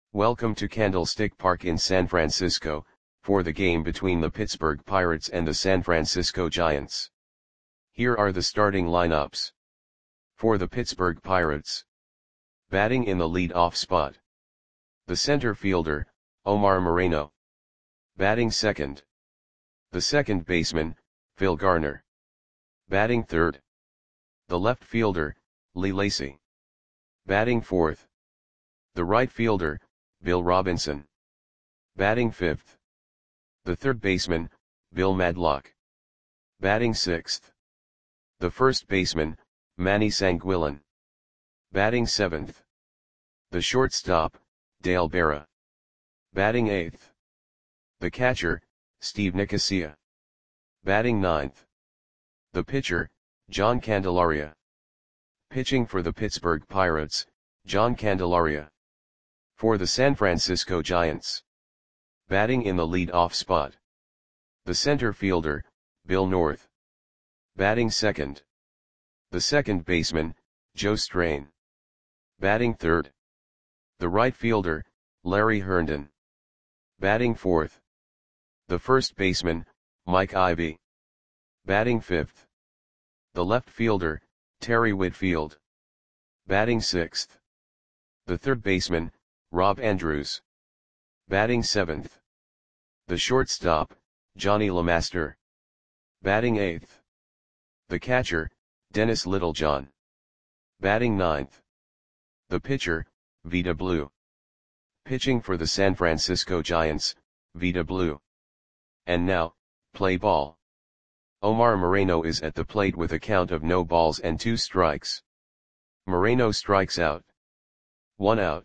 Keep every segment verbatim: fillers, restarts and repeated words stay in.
Welcome to Candlestick Park in San Francisco, for the game between the Pittsburgh Pirates and the San Francisco Giants. Here are the starting lineups. For the Pittsburgh Pirates. Batting in the lead-off spot. The center fielder, Omar Moreno. Batting second. The second baseman, Phil Garner. Batting third. The left fielder, Lee Lacy. Batting fourth. The right fielder, Bill Robinson. Batting fifth. The third baseman, Bill Madlock. Batting sixth. The first baseman, Manny Sanguillen. Batting seventh. The shortstop, Dale Berra. Batting eighth. The catcher, Steve Nicosia. Batting ninth. The pitcher, John Candelaria. Pitching for the Pittsburgh Pirates, John Candelaria. For the San Francisco Giants. Batting in the lead-off spot. The center fielder, Bill North. Batting second. The second baseman, Joe Strain. Batting third. The right fielder, Larry Herndon. Batting fourth. The first baseman, Mike Ivey. Batting fifth. The left fielder, Terry Whitfield. Batting sixth. The third baseman, Rob Andrews. Batting seventh. The shortstop, Johnny LeMaster. Batting eighth. The catcher, Dennis Littlejohn. Batting ninth. The pitcher, Vida Blue. Pitching for the San Francisco Giants, Vida Blue. And now, play ball. Omar Moreno is at the plate with a count of no balls and two strikes. Moreno strikes out. One out.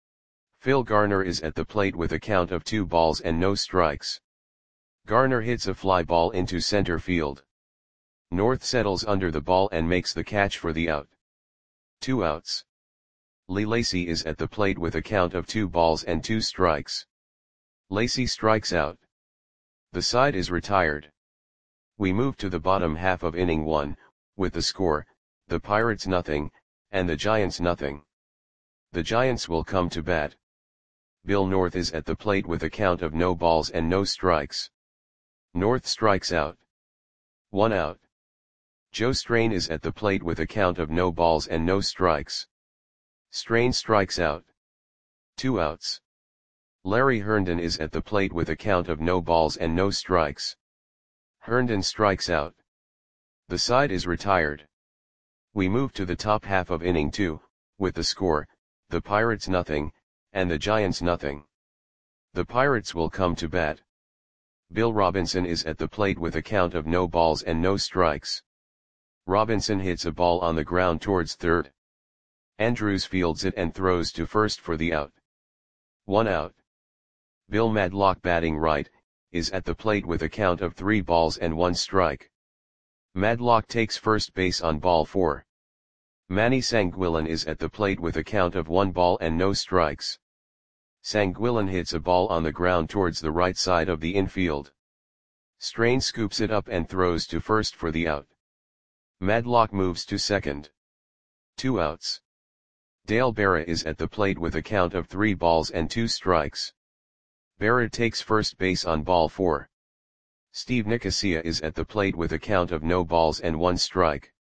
Phil Garner is at the plate with a count of two balls and no strikes. Garner hits a fly ball into center field. North settles under the ball and makes the catch for the out. Two outs. Lee Lacy is at the plate with a count of two balls and two strikes. Lacy strikes out. The side is retired. We move to the bottom half of inning one, with the score, the Pirates nothing, and the Giants nothing. The Giants will come to bat. Bill North is at the plate with a count of no balls and no strikes. North strikes out. One out. Joe Strain is at the plate with a count of no balls and no strikes. Strain strikes out. Two outs. Larry Herndon is at the plate with a count of no balls and no strikes. Herndon strikes out. The side is retired. We move to the top half of inning two, with the score, the Pirates nothing, and the Giants nothing. The Pirates will come to bat. Bill Robinson is at the plate with a count of no balls and no strikes. Robinson hits a ball on the ground towards third. Andrews fields it and throws to first for the out. One out. Bill Madlock, batting right, is at the plate with a count of three balls and one strike. Madlock takes first base on ball four. Manny Sanguillen is at the plate with a count of one ball and no strikes. Sanguillen hits a ball on the ground towards the right side of the infield. Strain scoops it up and throws to first for the out. Madlock moves to second. Two outs. Dale Berra is at the plate with a count of three balls and two strikes. Berra takes first base on ball four. Steve Nicosia is at the plate with a count of no balls and one strike.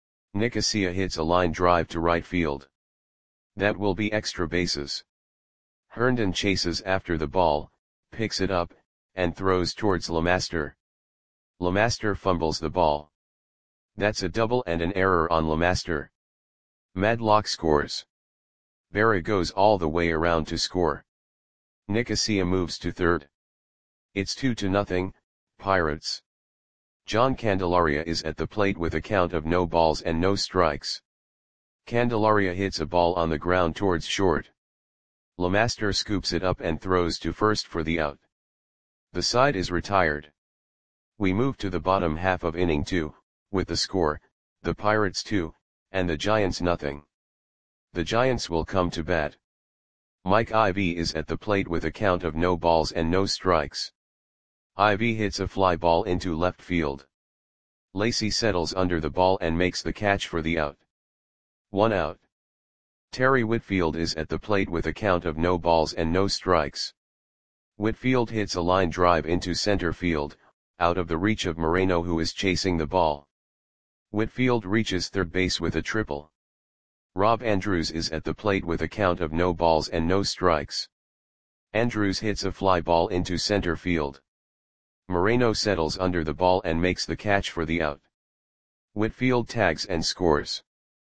Nicosia hits a line drive to right field. That will be extra bases. Herndon chases after the ball, picks it up, and throws towards LeMaster. LeMaster fumbles the ball. That's a double and an error on LeMaster. Madlock scores. Berra goes all the way around to score. Nicosia moves to third. It's two to nothing, Pirates. John Candelaria is at the plate with a count of no balls and no strikes. Candelaria hits a ball on the ground towards short. LeMaster scoops it up and throws to first for the out. The side is retired. We move to the bottom half of inning two, with the score, the Pirates two, and the Giants nothing. The Giants will come to bat. Mike Ivey is at the plate with a count of no balls and no strikes. Ivey hits a fly ball into left field. Lacy settles under the ball and makes the catch for the out. One out. Terry Whitfield is at the plate with a count of no balls and no strikes. Whitfield hits a line drive into center field, out of the reach of Moreno, who is chasing the ball. Whitfield reaches third base with a triple. Rob Andrews is at the plate with a count of no balls and no strikes. Andrews hits a fly ball into center field. Moreno settles under the ball and makes the catch for the out. Whitfield tags and scores.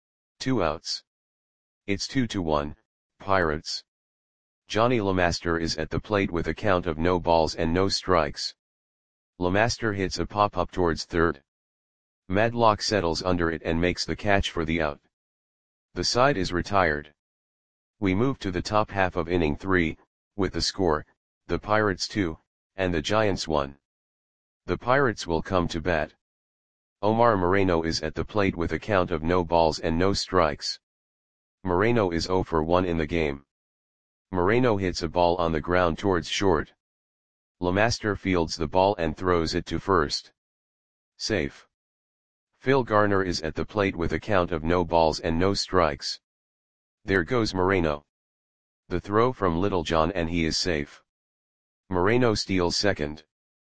Two outs. It's two to one, Pirates. Johnny LeMaster is at the plate with a count of no balls and no strikes. LeMaster hits a pop-up towards third. Madlock settles under it and makes the catch for the out. The side is retired. We move to the top half of inning three, with the score, the Pirates two, and the Giants one. The Pirates will come to bat. Omar Moreno is at the plate with a count of no balls and no strikes. Moreno is zero for one in the game. Moreno hits a ball on the ground towards short. LeMaster fields the ball and throws it to first. Safe. Phil Garner is at the plate with a count of no balls and no strikes. There goes Moreno. The throw from Littlejohn and he is safe. Moreno steals second.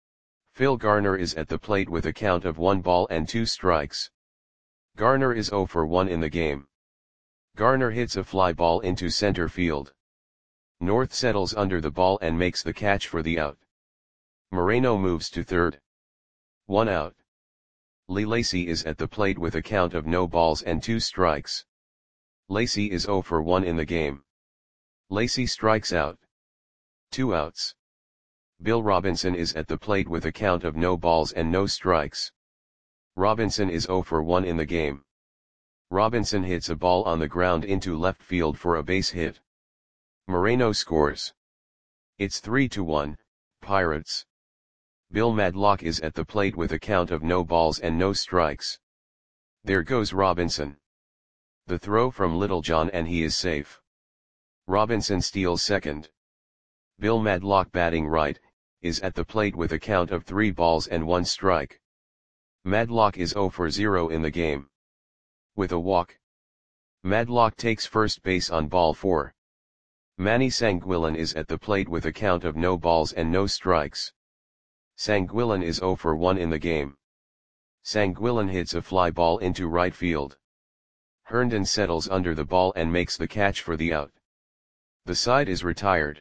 Phil Garner is at the plate with a count of one ball and two strikes. Garner is zero for one in the game. Garner hits a fly ball into center field. North settles under the ball and makes the catch for the out. Moreno moves to third. One out. Lee Lacy is at the plate with a count of no balls and two strikes. Lacy is zero for one in the game. Lacy strikes out. Two outs. Bill Robinson is at the plate with a count of no balls and no strikes. Robinson is zero for one in the game. Robinson hits a ball on the ground into left field for a base hit. Moreno scores. It's three to one, Pirates. Bill Madlock is at the plate with a count of no balls and no strikes. There goes Robinson. The throw from Littlejohn and he is safe. Robinson steals second. Bill Madlock, batting right, is at the plate with a count of three balls and one strike. Madlock is zero for zero in the game. With a walk. Madlock takes first base on ball four. Manny Sanguillen is at the plate with a count of no balls and no strikes. Sanguillen is zero for one in the game. Sanguillen hits a fly ball into right field. Herndon settles under the ball and makes the catch for the out. The side is retired.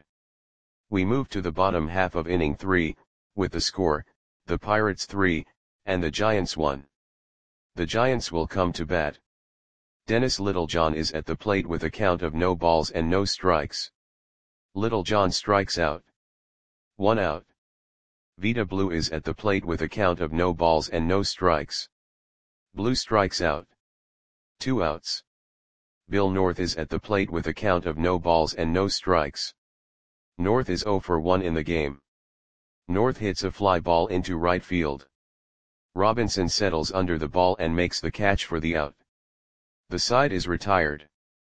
We move to the bottom half of inning three, with the score, the Pirates three, and the Giants one. The Giants will come to bat. Dennis Littlejohn is at the plate with a count of no balls and no strikes. Littlejohn strikes out. One out. Vita Blue is at the plate with a count of no balls and no strikes. Blue strikes out. Two outs. Bill North is at the plate with a count of no balls and no strikes. North is zero for one in the game. North hits a fly ball into right field. Robinson settles under the ball and makes the catch for the out. The side is retired.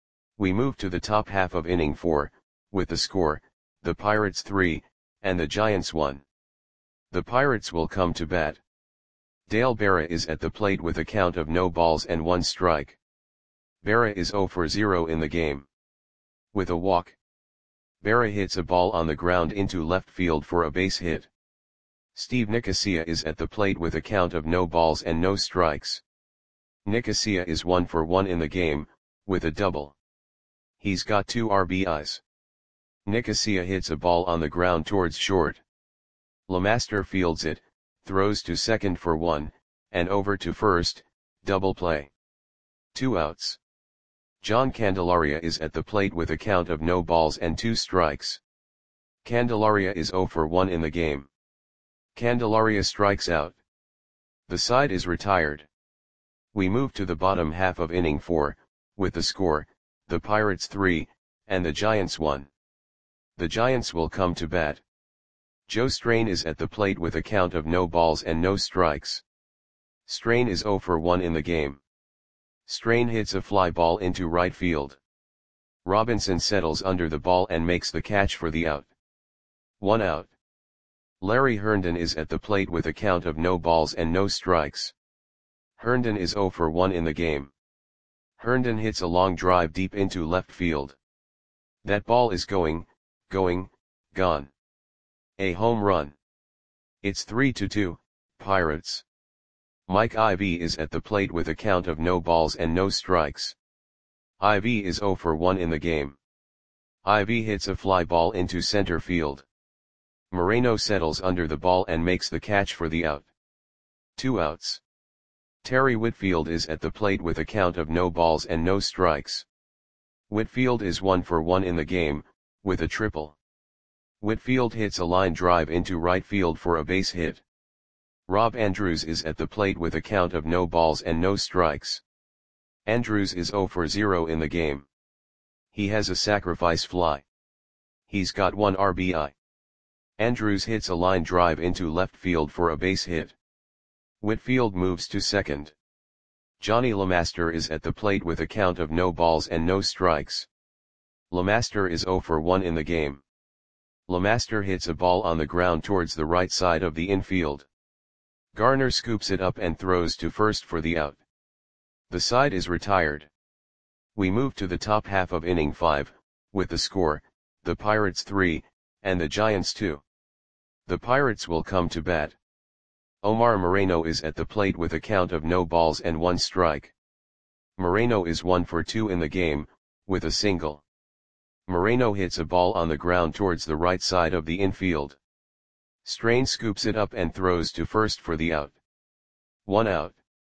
We move to the top half of inning four, with the score, the Pirates three, and the Giants one. The Pirates will come to bat. Dale Berra is at the plate with a count of no balls and one strike. Berra is zero for zero in the game. With a walk. Berra hits a ball on the ground into left field for a base hit. Steve Nicosia is at the plate with a count of no balls and no strikes. Nicosia is one for one in the game, with a double. He's got two R B Is. Nicosia hits a ball on the ground towards short. LeMaster fields it, throws to second for one, and over to first, double play. Two outs. John Candelaria is at the plate with a count of no balls and two strikes. Candelaria is zero for one in the game. Candelaria strikes out. The side is retired. We move to the bottom half of inning four, with the score, the Pirates three, and the Giants one. The Giants will come to bat. Joe Strain is at the plate with a count of no balls and no strikes. Strain is zero for one in the game. Strain hits a fly ball into right field. Robinson settles under the ball and makes the catch for the out. One out. Larry Herndon is at the plate with a count of no balls and no strikes. Herndon is zero for one in the game. Herndon hits a long drive deep into left field. That ball is going, going, gone. A home run. It's three to two, Pirates. Mike Ivy is at the plate with a count of no balls and no strikes. Ivy is zero for one in the game. Ivy hits a fly ball into center field. Moreno settles under the ball and makes the catch for the out. Two outs. Terry Whitfield is at the plate with a count of no balls and no strikes. Whitfield is one for one in the game, with a triple. Whitfield hits a line drive into right field for a base hit. Rob Andrews is at the plate with a count of no balls and no strikes. Andrews is zero for zero in the game. He has a sacrifice fly. He's got one R B I. Andrews hits a line drive into left field for a base hit. Whitfield moves to second. Johnny LeMaster is at the plate with a count of no balls and no strikes. LeMaster is zero for one in the game. LeMaster hits a ball on the ground towards the right side of the infield. Garner scoops it up and throws to first for the out. The side is retired. We move to the top half of inning five, with the score, the Pirates three, and the Giants two. The Pirates will come to bat. Omar Moreno is at the plate with a count of no balls and one strike. Moreno is one for two in the game, with a single. Moreno hits a ball on the ground towards the right side of the infield. Strain scoops it up and throws to first for the out. One out.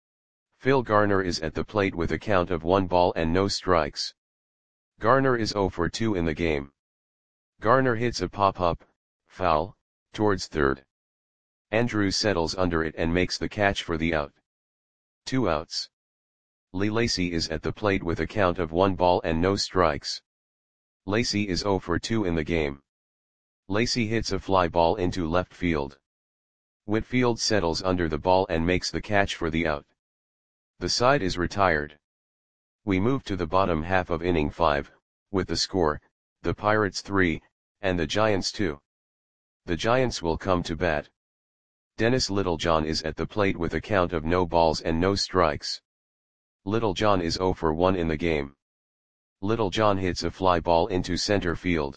Phil Garner is at the plate with a count of one ball and no strikes. Garner is zero for two in the game. Garner hits a pop-up, foul, towards third. Andrews settles under it and makes the catch for the out. Two outs. Lee Lacy is at the plate with a count of one ball and no strikes. Lacy is zero for two in the game. Lacy hits a fly ball into left field. Whitfield settles under the ball and makes the catch for the out. The side is retired. We move to the bottom half of inning five, with the score, the Pirates three, and the Giants two. The Giants will come to bat. Dennis Littlejohn is at the plate with a count of no balls and no strikes. Littlejohn is zero for one in the game. Littlejohn hits a fly ball into center field.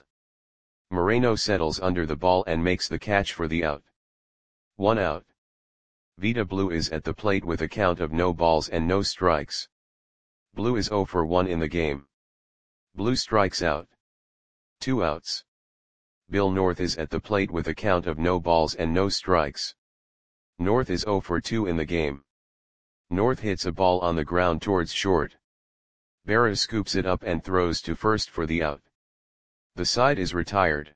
Moreno settles under the ball and makes the catch for the out. One out. Vita Blue is at the plate with a count of no balls and no strikes. Blue is zero for one in the game. Blue strikes out. Two outs. Bill North is at the plate with a count of no balls and no strikes. North is zero for two in the game. North hits a ball on the ground towards short. Berra scoops it up and throws to first for the out. The side is retired.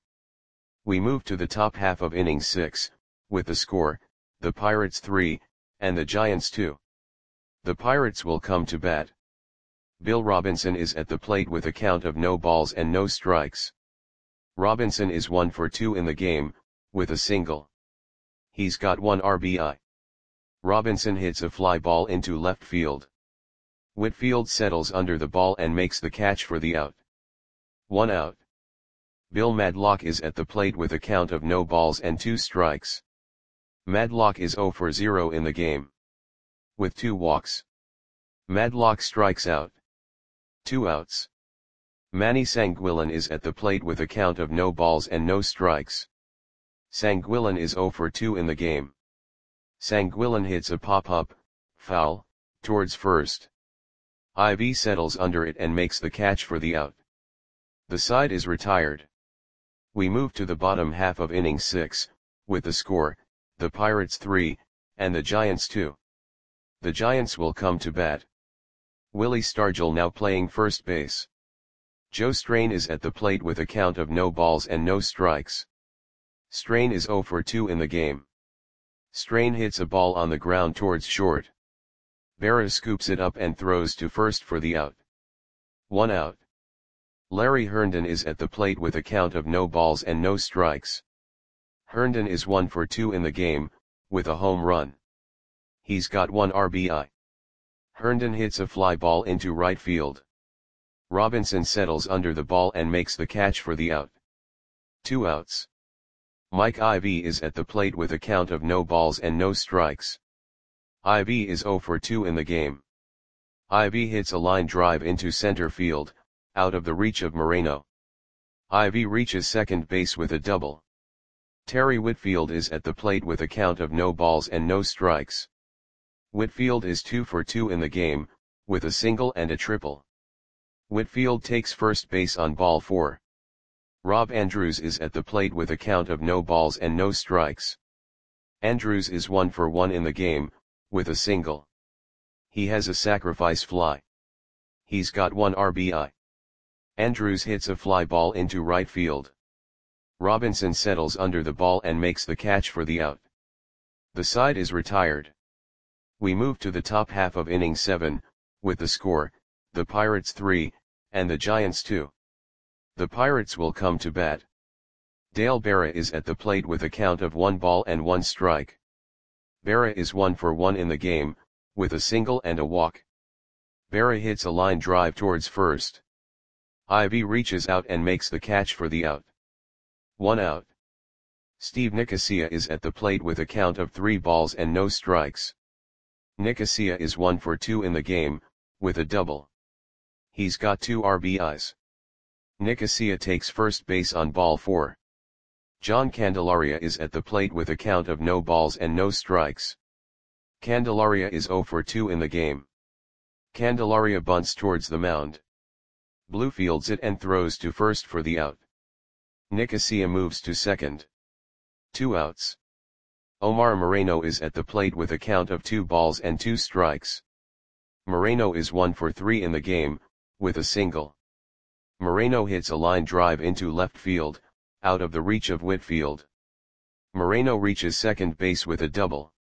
We move to the top half of inning six, with the score, the Pirates three, and the Giants two. The Pirates will come to bat. Bill Robinson is at the plate with a count of no balls and no strikes. Robinson is one for two in the game, with a single. He's got one R B I. Robinson hits a fly ball into left field. Whitfield settles under the ball and makes the catch for the out. One out. Bill Madlock is at the plate with a count of no balls and two strikes. Madlock is zero for zero in the game. With two walks. Madlock strikes out. Two outs. Manny Sanguillen is at the plate with a count of no balls and no strikes. Sanguillen is zero for two in the game. Sanguillen hits a pop-up, foul, towards first. Ivy settles under it and makes the catch for the out. The side is retired. We move to the bottom half of inning six, with the score, the Pirates three, and the Giants two. The Giants will come to bat. Willie Stargell now playing first base. Joe Strain is at the plate with a count of no balls and no strikes. Strain is zero for two in the game. Strain hits a ball on the ground towards short. Berra scoops it up and throws to first for the out. One out. Larry Herndon is at the plate with a count of no balls and no strikes. Herndon is one for two in the game, with a home run. He's got one R B I. Herndon hits a fly ball into right field. Robinson settles under the ball and makes the catch for the out. Two outs. Mike Ivy is at the plate with a count of no balls and no strikes. Ivy is zero for two in the game. Ivy hits a line drive into center field, out of the reach of Moreno. Ivy reaches second base with a double. Terry Whitfield is at the plate with a count of no balls and no strikes. Whitfield is two for two in the game, with a single and a triple. Whitfield takes first base on ball four. Rob Andrews is at the plate with a count of no balls and no strikes. Andrews is one for one in the game, with a single. He has a sacrifice fly. He's got one R B I. Andrews hits a fly ball into right field. Robinson settles under the ball and makes the catch for the out. The side is retired. We move to the top half of inning seven, with the score, the Pirates three, and the Giants two. The Pirates will come to bat. Dale Berra is at the plate with a count of one ball and one strike. Berra is one for one in the game, with a single and a walk. Berra hits a line drive towards first. Ivy reaches out and makes the catch for the out. One out. Steve Nicosia is at the plate with a count of three balls and no strikes. Nicosia is one for two in the game, with a double. He's got two R B Is. Nicosia takes first base on ball four. John Candelaria is at the plate with a count of no balls and no strikes. Candelaria is zero for two in the game. Candelaria bunts towards the mound. Blue fields it and throws to first for the out. Nicosia moves to second. Two outs. Omar Moreno is at the plate with a count of two balls and two strikes. Moreno is one for three in the game, with a single. Moreno hits a line drive into left field, out of the reach of Whitfield. Moreno reaches second base with a double.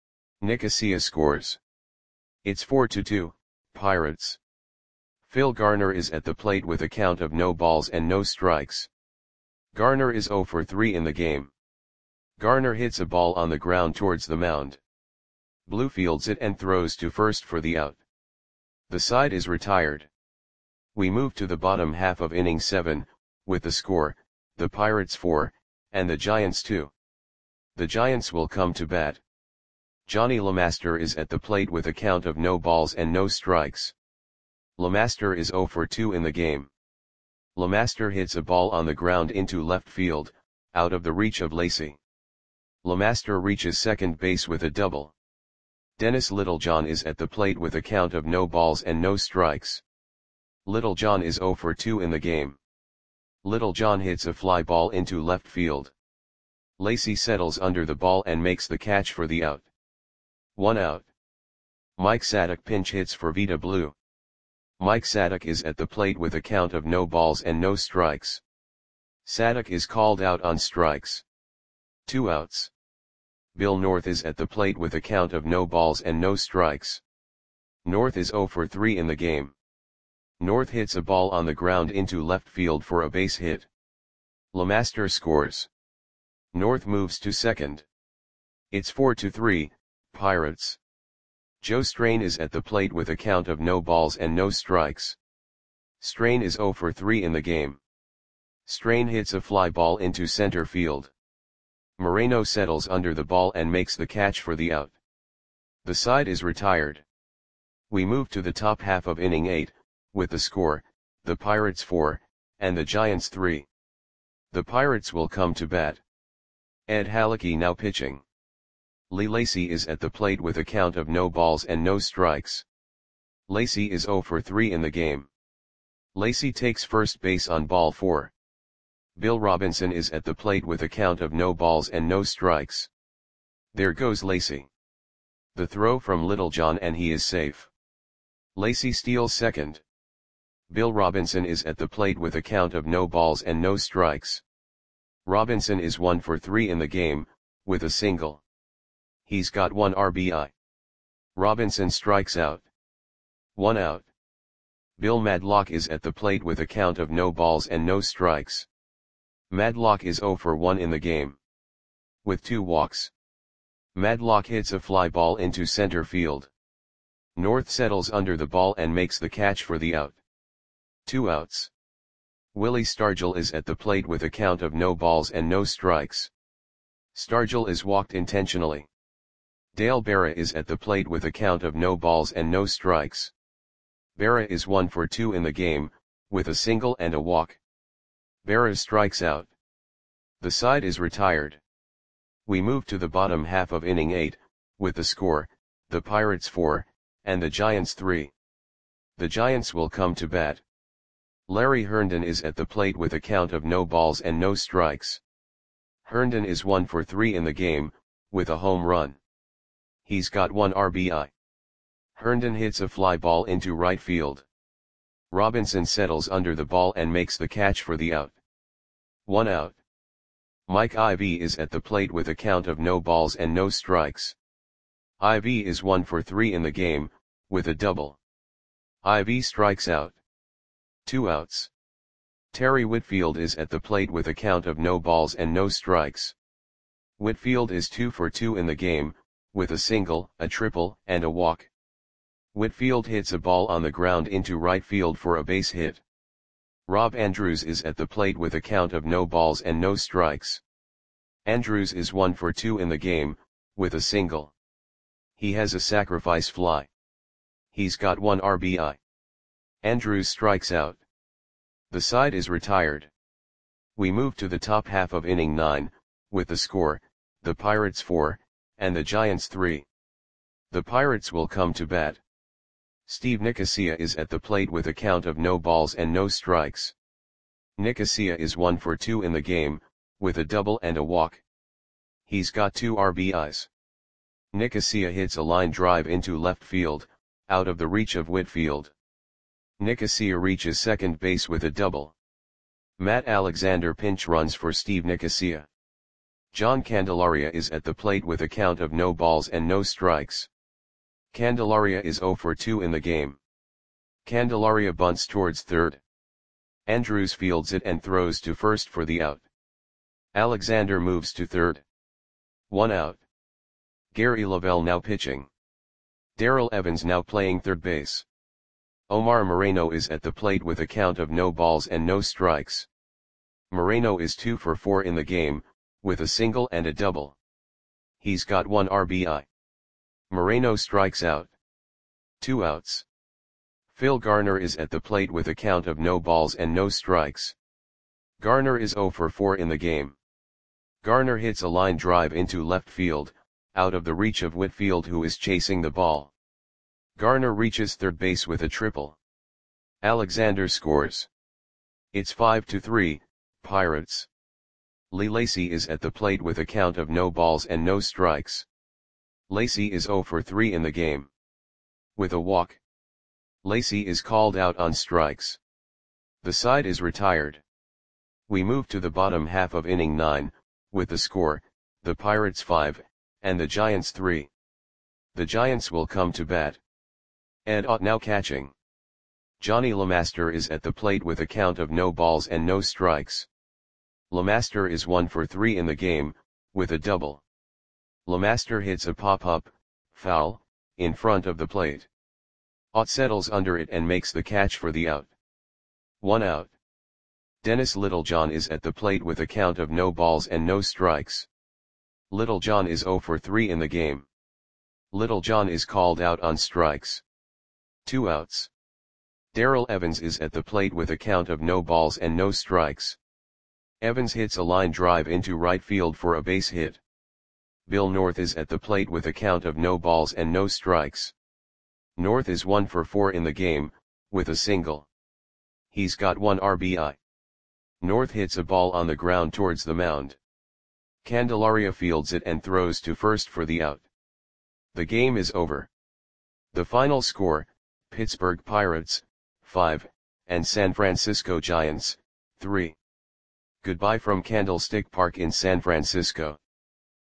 Nicosia scores. It's four to two, Pirates. Phil Garner is at the plate with a count of no balls and no strikes. Garner is zero for three in the game. Garner hits a ball on the ground towards the mound. Blue fields it and throws to first for the out. The side is retired. We move to the bottom half of inning seven, with the score, the Pirates four, and the Giants two. The Giants will come to bat. Johnny LeMaster is at the plate with a count of no balls and no strikes. LeMaster is zero for two in the game. LeMaster hits a ball on the ground into left field, out of the reach of Lacy. LeMaster reaches second base with a double. Dennis Littlejohn is at the plate with a count of no balls and no strikes. Littlejohn is zero for two in the game. Littlejohn hits a fly ball into left field. Lacy settles under the ball and makes the catch for the out. One out. Mike Sadek pinch hits for Vita Blue. Mike Sadek is at the plate with a count of no balls and no strikes. Sadek is called out on strikes. Two outs. Bill North is at the plate with a count of no balls and no strikes. North is zero for three in the game. North hits a ball on the ground into left field for a base hit. LeMaster scores. North moves to second. It's four to three, Pirates. Joe Strain is at the plate with a count of no balls and no strikes. Strain is zero for three in the game. Strain hits a fly ball into center field. Moreno settles under the ball and makes the catch for the out. The side is retired. We move to the top half of inning eight, with the score, the Pirates four, and the Giants three. The Pirates will come to bat. Ed Halicki now pitching. Lee Lacy is at the plate with a count of no balls and no strikes. Lacy is zero for three in the game. Lacy takes first base on ball four. Bill Robinson is at the plate with a count of no balls and no strikes. There goes Lacy. The throw from Littlejohn and he is safe. Lacy steals second. Bill Robinson is at the plate with a count of no balls and no strikes. Robinson is one for three in the game, with a single. He's got one R B I. Robinson strikes out. One out. Bill Madlock is at the plate with a count of no balls and no strikes. Madlock is zero for one in the game. With two walks. Madlock hits a fly ball into center field. North settles under the ball and makes the catch for the out. Two outs. Willie Stargell is at the plate with a count of no balls and no strikes. Stargell is walked intentionally. Dale Berra is at the plate with a count of no balls and no strikes. Berra is one for two in the game, with a single and a walk. Berra strikes out. The side is retired. We move to the bottom half of inning eight, with the score, the Pirates four, and the Giants three. The Giants will come to bat. Larry Herndon is at the plate with a count of no balls and no strikes. Herndon is one for three in the game, with a home run. He's got one R B I. Herndon hits a fly ball into right field. Robinson settles under the ball and makes the catch for the out. One out. Mike Ivy is at the plate with a count of no balls and no strikes. Ivy is one for three in the game, with a double. Ivy strikes out. Two outs. Terry Whitfield is at the plate with a count of no balls and no strikes. Whitfield is two for two in the game, with a single, a triple, and a walk. Whitfield hits a ball on the ground into right field for a base hit. Rob Andrews is at the plate with a count of no balls and no strikes. Andrews is one for two in the game, with a single. He has a sacrifice fly. He's got one R B I. Andrews strikes out. The side is retired. We move to the top half of inning nine, with the score, the Pirates four, and the Giants three. The Pirates will come to bat. Steve Nicosia is at the plate with a count of no balls and no strikes. Nicosia is one for two in the game, with a double and a walk. He's got two R B Is. Nicosia hits a line drive into left field, out of the reach of Whitfield. Nicosia reaches second base with a double. Matt Alexander pinch runs for Steve Nicosia. John Candelaria is at the plate with a count of no balls and no strikes. Candelaria is zero for two in the game. Candelaria bunts towards third. Andrews fields it and throws to first for the out. Alexander moves to third. One out. Gary Lavelle now pitching. Darrell Evans now playing third base. Omar Moreno is at the plate with a count of no balls and no strikes. Moreno is two for four in the game, with a single and a double. He's got one R B I. Moreno strikes out. Two outs. Phil Garner is at the plate with a count of no balls and no strikes. Garner is zero for four in the game. Garner hits a line drive into left field, out of the reach of Whitfield who is chasing the ball. Garner reaches third base with a triple. Alexander scores. It's five to three, Pirates. Lee Lacy is at the plate with a count of no balls and no strikes. Lacy is zero for three in the game. With a walk. Lacy is called out on strikes. The side is retired. We move to the bottom half of inning nine, with the score, the Pirates five, and the Giants three. The Giants will come to bat. Ed Ott now catching. Johnny LeMaster is at the plate with a count of no balls and no strikes. LeMaster is one for three in the game, with a double. LeMaster hits a pop-up, foul, in front of the plate. Ott settles under it and makes the catch for the out. One out. Dennis Littlejohn is at the plate with a count of no balls and no strikes. Littlejohn is zero for three in the game. Littlejohn is called out on strikes. Two outs. Darrell Evans is at the plate with a count of no balls and no strikes. Evans hits a line drive into right field for a base hit. Bill North is at the plate with a count of no balls and no strikes. North is one for four in the game, with a single. He's got one R B I. North hits a ball on the ground towards the mound. Candelaria fields it and throws to first for the out. The game is over. The final score, Pittsburgh Pirates, five, and San Francisco Giants, three. Goodbye from Candlestick Park in San Francisco.